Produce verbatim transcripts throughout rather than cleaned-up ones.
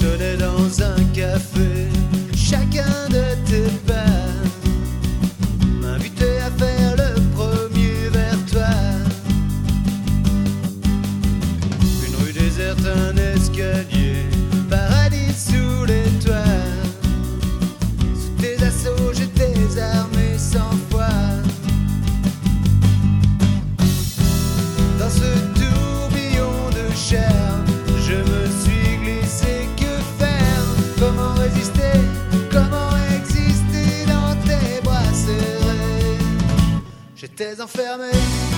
sonnait dans un café. Chacun de tes pas m'invitait à faire le premier vers toi. Une rue déserte, un escalier, paradis sous les toits. Sous tes assauts, j'étais armé sans foi. Dans ce tourbillon de chair, je me suis glissé. Que faire? Comment résister? Comment exister dans tes bras serrés? J'étais enfermé.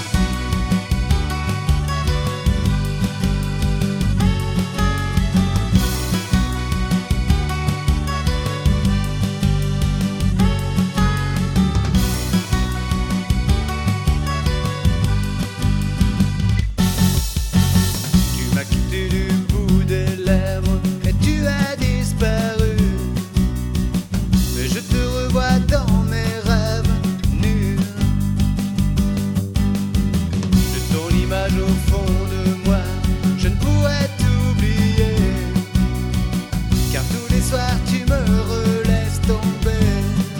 Au fond de moi, je ne pourrais t'oublier, car tous les soirs tu me relaisses tomber.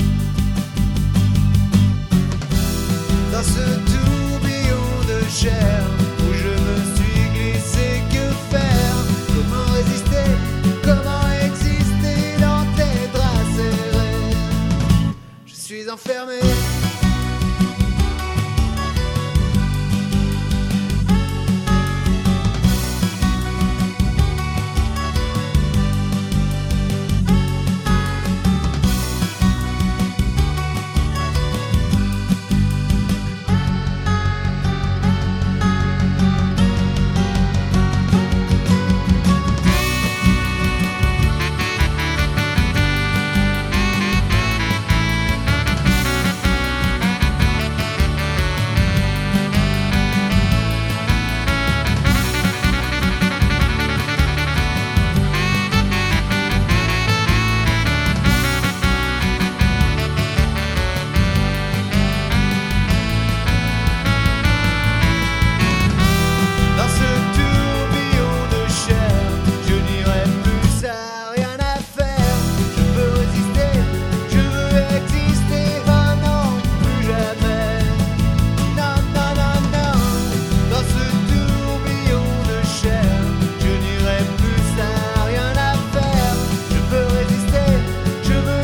Dans ce tourbillon de chair où je me suis glissé, que faire? Comment résister? Comment exister dans tes draps serrés? Je suis enfermé.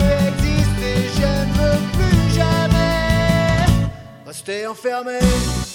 Rester enfermé.